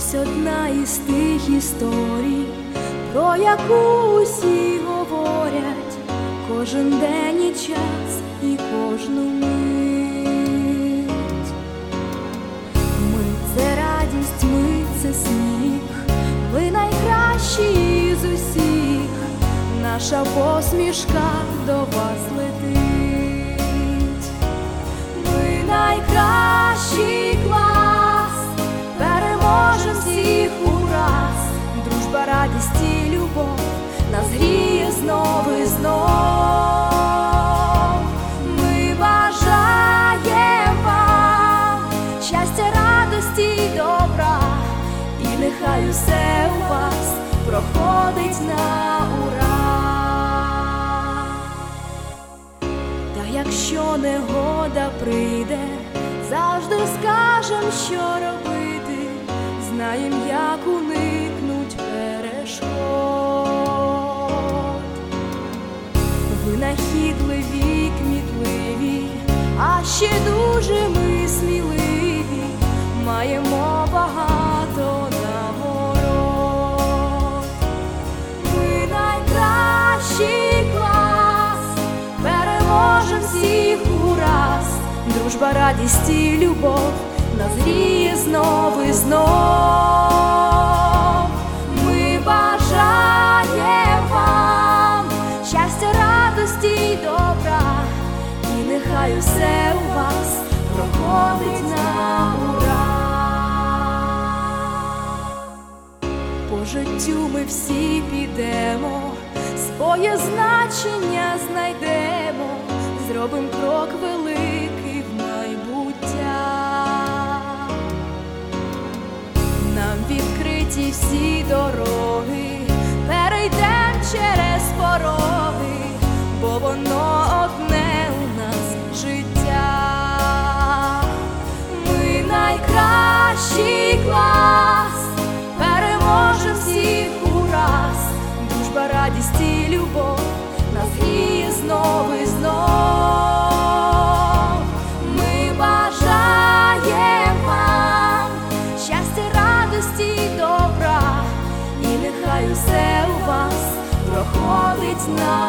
Ось одна із тих історій, про яку усі говорять кожен день і час і кожну мить. Ми – це радість, ми – це сміх, ви найкращі з усіх, наша посмішка до вас летить. Ми найкращий клас, переможем всіх ураз, дружба, радість і любов нас гріє знов і знов. Ми бажаєм вам щастя, радості й добра, і нехай усе у вас проходить на ура. Та якщо негода прийде, завжди скажем, що робити, знаєм, як уникнуть перешкод. Винахідливі, кмітливі, а ще дуже ми сміливі, маємо багато нагород. Ми найкращий клас, переможем всіх ураз, дружба, радість і любов нас гріє знов і знов. Ми бажаєм вам щастя, радості й добра, і нехай усе у вас проходить на ура. По життю ми всі підемо, своє значення знайдемо, зробим крок великий в майбуття. Нам відкриті всі дороги, перейдем через пороги, бо воно одне у нас життя. Ми найкращий клас, переможем всіх ураз, дружба, радість і любов нас гріє знов і знов. Ми бажаєм вам щастя, радості й добра, і нехай усе у вас проходить на